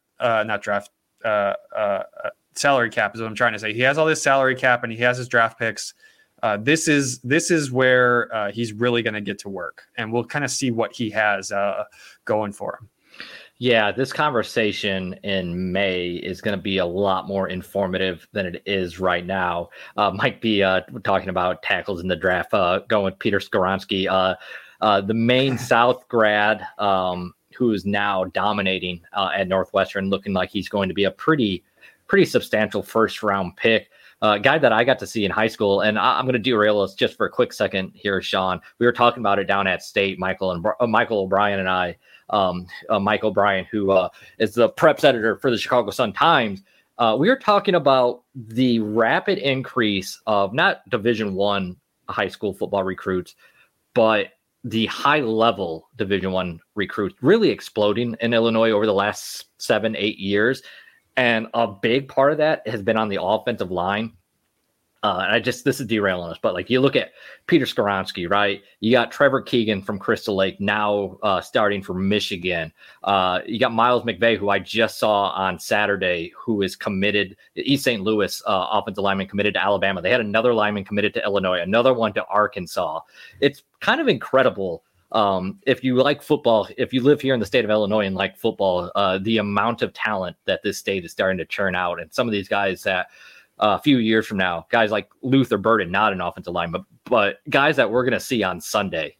salary cap is what I'm trying to say. He has all this salary cap and he has his draft picks. This is where he's really going to get to work, and we'll kind of see what he has going for him. Yeah, this conversation in May is going to be a lot more informative than it is right now. Might be talking about tackles in the draft, going with Peter Skoronski, the Maine South grad, who is now dominating at Northwestern, looking like he's going to be a pretty substantial first round pick. Guy that I got to see in high school, and I'm going to derail us just for a quick second here, Sean. We were talking about it down at State, Michael O'Brien and I. Mike O'Brien, who is the preps editor for the Chicago Sun-Times. We were talking about the rapid increase of not Division I high school football recruits, but the high-level Division I recruits really exploding in Illinois over the last 7-8 years. And a big part of that has been on the offensive line. And this is derailing us, but like you look at Peter Skoronski, right? You got Trevor Keegan from Crystal Lake now starting for Michigan. You got Miles McVay, who I just saw on Saturday, who is committed. East St. Louis offensive lineman committed to Alabama. They had another lineman committed to Illinois, another one to Arkansas. It's kind of incredible. If you like football, if you live here in the state of Illinois and like football, the amount of talent that this state is starting to churn out. And some of these guys that a few years from now, guys like Luther Burden, not an offensive lineman, but guys that we're going to see on Sunday.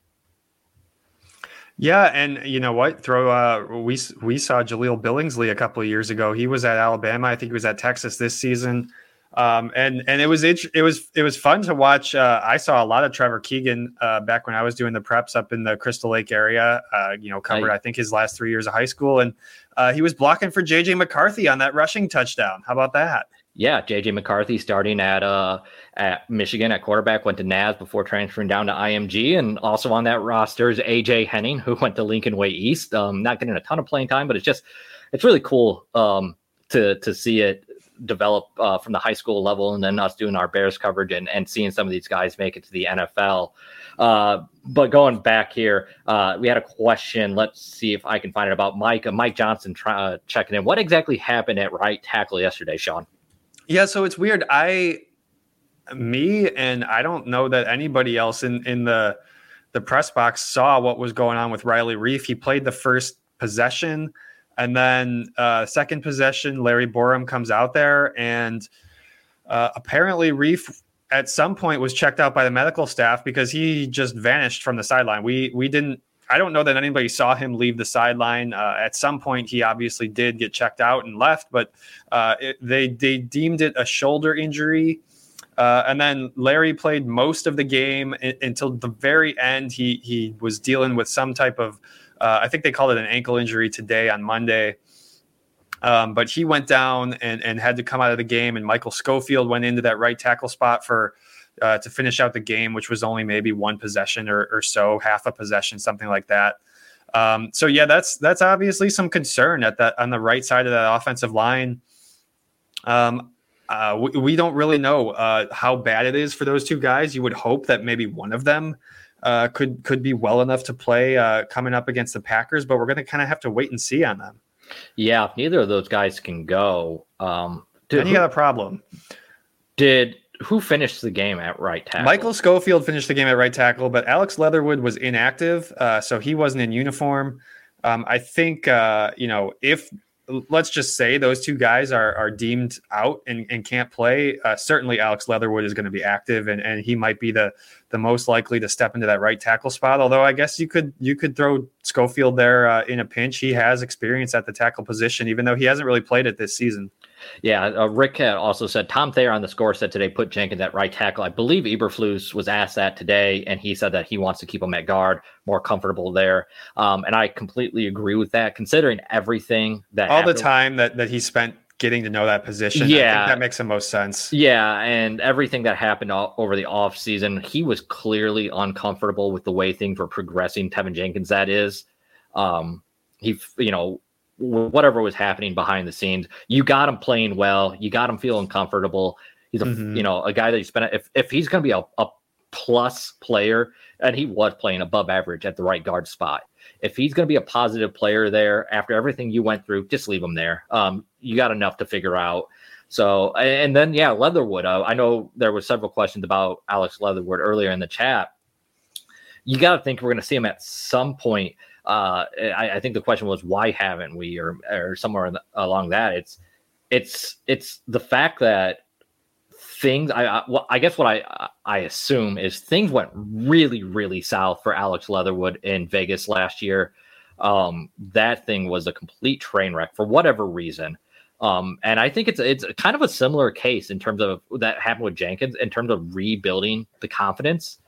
Yeah, and you know what? We saw Jaleel Billingsley a couple of years ago. He was at Alabama. I think he was at Texas this season. And it was fun to watch. I saw a lot of Trevor Keegan back when I was doing the preps up in the Crystal Lake area. Covered I think his last 3 years of high school, and he was blocking for JJ McCarthy on that rushing touchdown. How about that? Yeah, J.J. McCarthy starting at Michigan at quarterback, went to NAS before transferring down to IMG, and also on that roster is A.J. Henning, who went to Lincoln Way East. Not getting a ton of playing time, but it's really cool to see it develop from the high school level, and then us doing our Bears coverage and seeing some of these guys make it to the NFL. But going back here, we had a question. Let's see if I can find it about Mike Johnson checking in. What exactly happened at right tackle yesterday, Sean? Yeah, so it's weird. I don't know that anybody else in the press box saw what was going on with Riley Reiff. He played the first possession, and then second possession, Larry Borum comes out there, and apparently Reiff at some point was checked out by the medical staff because he just vanished from the sideline. I don't know that anybody saw him leave the sideline. At some point, he obviously did get checked out and left, but they deemed it a shoulder injury. And then Larry played most of the game until the very end. He was dealing with some type of, I think they called it an ankle injury today on Monday. But he went down and had to come out of the game. And Michael Schofield went into that right tackle spot to finish out the game, which was only maybe one possession or so, half a possession, something like that. So yeah, that's obviously some concern on the right side of that offensive line. We don't really know how bad it is for those two guys. You would hope that maybe one of them could be well enough to play coming up against the Packers, but we're going to kind of have to wait and see on them. Yeah, if neither of those guys can go, then you got a problem. Who finished the game at right tackle? Michael Schofield finished the game at right tackle, but Alex Leatherwood was inactive, so he wasn't in uniform. I think, if let's just say those two guys are deemed out and can't play, certainly Alex Leatherwood is going to be active, and he might be the most likely to step into that right tackle spot. Although I guess you could throw Schofield there in a pinch. He has experience at the tackle position, even though he hasn't really played it this season. Yeah, Rick had also said, Tom Thayer on the score said today, put Jenkins at right tackle. I believe Eberflus was asked that today, and he said that he wants to keep him at guard, more comfortable there. And I completely agree with that, considering everything that all the time that he spent getting to know that position. Yeah, I think that makes the most sense. Yeah, and everything that happened over the offseason, he was clearly uncomfortable with the way things were progressing. Tevin Jenkins, that is. Whatever was happening behind the scenes, you got him playing well. You got him feeling comfortable. He's a guy that you spent. If he's going to be a plus player, and he was playing above average at the right guard spot. If he's going to be a positive player there after everything you went through, just leave him there. You got enough to figure out. So, and then, yeah, Leatherwood. I know there were several questions about Alex Leatherwood earlier in the chat. You got to think we're going to see him at some point I think the question was, why haven't we, or somewhere along that. It's the fact that things, I guess what I assume is things went really, really south for Alex Leatherwood in Vegas last year. That thing was a complete train wreck for whatever reason. And I think it's kind of a similar case in terms of that happened with Jenkins in terms of rebuilding the confidence.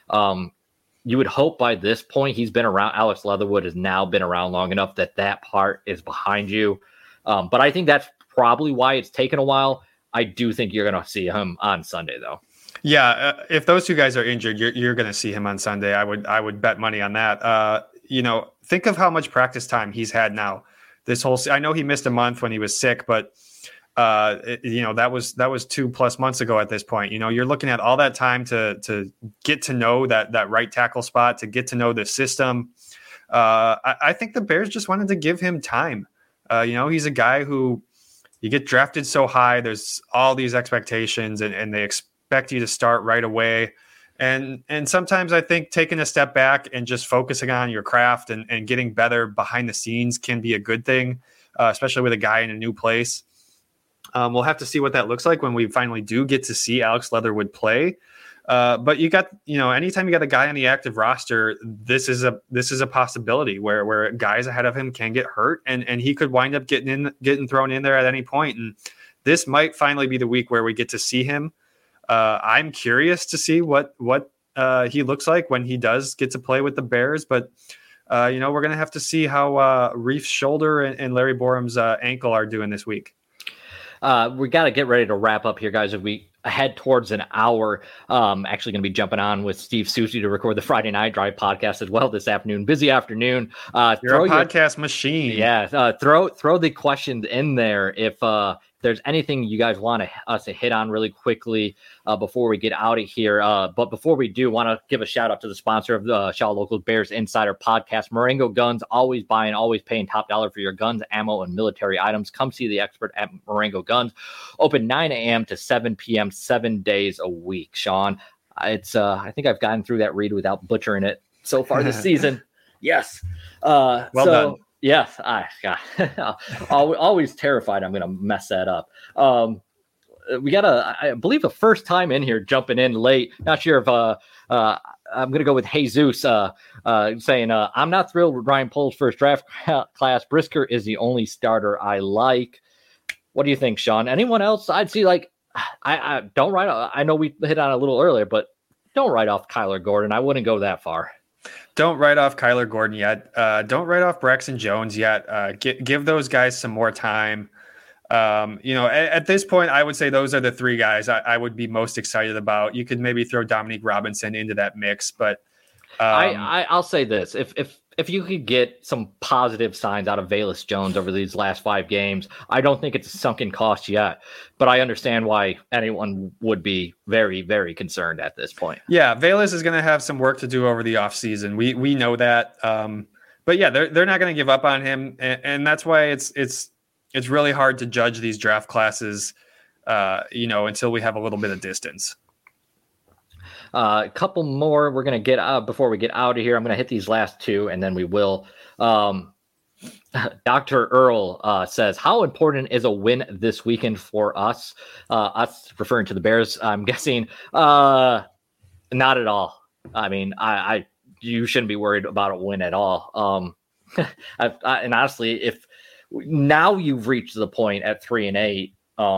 You would hope by this point he's been around. Alex Leatherwood has now been around long enough that part is behind you. But I think that's probably why it's taken a while. I do think you're going to see him on Sunday, though. Yeah, if those two guys are injured, you're going to see him on Sunday. I would bet money on that. Think of how much practice time he's had now. I know he missed a month when he was sick, but that was 2+ months ago at this point. You're looking at all that time to get to know that right tackle spot, to get to know the system. I think the Bears just wanted to give him time. He's a guy who you get drafted so high. There's all these expectations and they expect you to start right away. And sometimes I think taking a step back and just focusing on your craft and getting better behind the scenes can be a good thing, especially with a guy in a new place. We'll have to see what that looks like when we finally do get to see Alex Leatherwood play. But you got, anytime you got a guy on the active roster, this is a possibility where guys ahead of him can get hurt and he could wind up getting thrown in there at any point. And this might finally be the week where we get to see him. I'm curious to see what he looks like when he does get to play with the Bears, but we're going to have to see how Reef's shoulder and Larry Borum's ankle are doing this week. We got to get ready to wrap up here, guys. If we head towards an hour, actually going to be jumping on with Steve Susie to record the Friday Night Drive podcast as well this afternoon. Busy afternoon. You're a podcast machine. Yeah. Throw the questions in there if there's anything you guys want us to hit on really quickly before we get out of here. But before we do, want to give a shout out to the sponsor of the Shaw Local Bears Insider Podcast, Marengo Guns. Always buying, always paying top dollar for your guns, ammo, and military items. Come see the expert at Marengo Guns. Open 9 a.m. to 7 p.m. 7 days a week. Sean, I think I've gotten through that read without butchering it so far this season. Yes. Well done. Yes, always terrified I'm going to mess that up. We got I believe the first time in here jumping in late. Not sure if I'm going to go with Jesus saying I'm not thrilled with Ryan Poles' first draft class. Brisker is the only starter I like. What do you think, Sean? Anyone else? I'd see I don't write. I know we hit on it a little earlier, but don't write off Kyler Gordon. I wouldn't go that far. Don't write off Kyler Gordon yet. Don't write off Braxton Jones yet. Give those guys some more time. At this point, I would say those are the three guys I would be most excited about. You could maybe throw Dominique Robinson into that mix, but I'll say this: if you could get some positive signs out of Velus Jones over these last 5 games, I don't think it's a sunken cost yet, but I understand why anyone would be very, very concerned at this point. Yeah, Velus is going to have some work to do over the offseason. We know that. But yeah, they're not going to give up on him, and that's why it's really hard to judge these draft classes, until we have a little bit of distance. A couple more we're going to get out before we get out of here. I'm going to hit these last 2 and then we will. Dr. Earl says, how important is a win this weekend for us? Us referring to the Bears, I'm guessing. Not at all. I mean, you shouldn't be worried about a win at all. And honestly, if now you've reached the point at 3-8,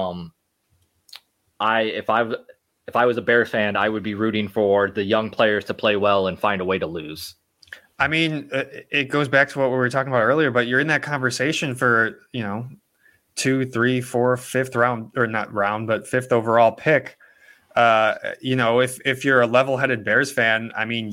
if I was a Bears fan, I would be rooting for the young players to play well and find a way to lose. I mean, it goes back to what we were talking about earlier, but you're in that conversation for, 2, 3, 4, 5th round, or not round, but 5th overall pick. If you're a level-headed Bears fan, I mean,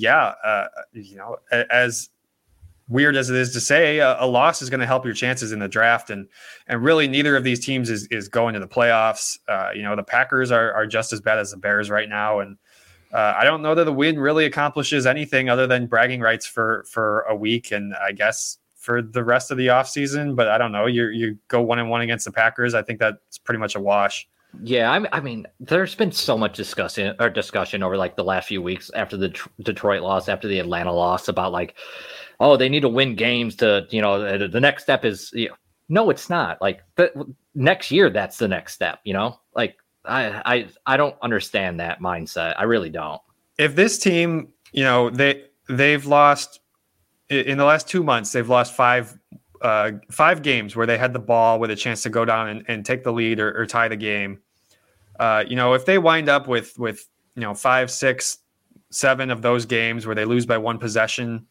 as weird as it is to say, a loss is going to help your chances in the draft. And really neither of these teams is going to the playoffs. The Packers are just as bad as the Bears right now. And I don't know that the win really accomplishes anything other than bragging rights for a week. And I guess for the rest of the offseason, but I don't know, you go 1-1 against the Packers. I think that's pretty much a wash. Yeah, I mean, there's been so much discussion over like the last few weeks after the Detroit loss, after the Atlanta loss, about like, oh, they need to win games to, the next step is, no, it's not. Like next year, that's the next step. Like I don't understand that mindset. I really don't. If this team, they've lost in the last 2 months, they've lost five games where they had the ball with a chance to go down and take the lead or tie the game. If they wind up with 5, 6, 7 of those games where they lose by one possession,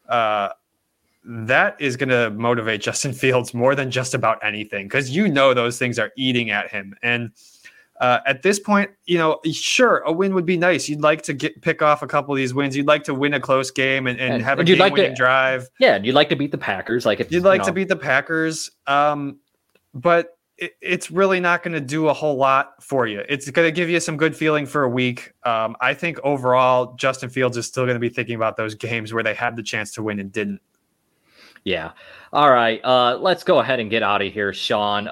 that is going to motivate Justin Fields more than just about anything, because those things are eating at him. And at this point, sure, a win would be nice. You'd like to pick off a couple of these wins. You'd like to win a close game and have a game-winning drive. Yeah, and you'd like to beat the Packers. You'd like to beat the Packers, but it's really not going to do a whole lot for you. It's going to give you some good feeling for a week. I think overall, Justin Fields is still going to be thinking about those games where they had the chance to win and didn't. Yeah. All right. Let's go ahead and get out of here, Sean.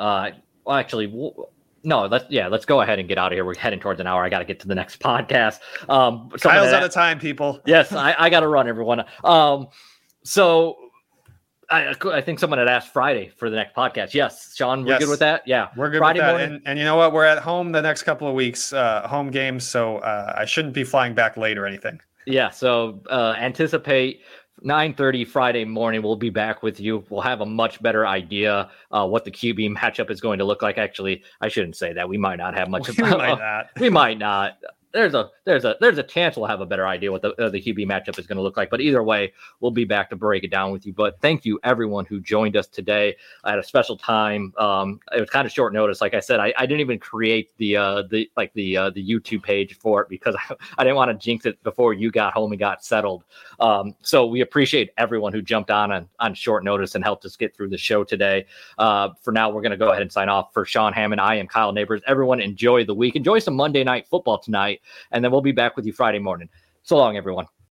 No, let's go ahead and get out of here. We're heading towards an hour. I got to get to the next podcast. Kyle's out of time, people. Yes, I got to run, everyone. So I think someone had asked Friday for the next podcast. Yes, Sean, we're good with that? Yeah. We're good Friday with that. Morning. And you know what? We're at home the next couple of weeks, home games, so I shouldn't be flying back late or anything. Yeah, so anticipate 9:30 Friday morning. We'll be back with you. We'll have a much better idea what the QB matchup is going to look like. Actually, I shouldn't say that. We might not have much. We might not. There's a chance we'll have a better idea what the QB matchup is going to look like. But either way, we'll be back to break it down with you. But thank you everyone who joined us today at a special time. It was kind of short notice. Like I said, I didn't even create the YouTube page for it because I didn't want to jinx it before you got home and got settled. So we appreciate everyone who jumped on short notice and helped us get through the show today. For now, we're going to go ahead and sign off. For Sean Hammond, I am Kyle Neighbors. Everyone enjoy the week. Enjoy some Monday Night Football tonight. And then we'll be back with you Friday morning. So long, everyone.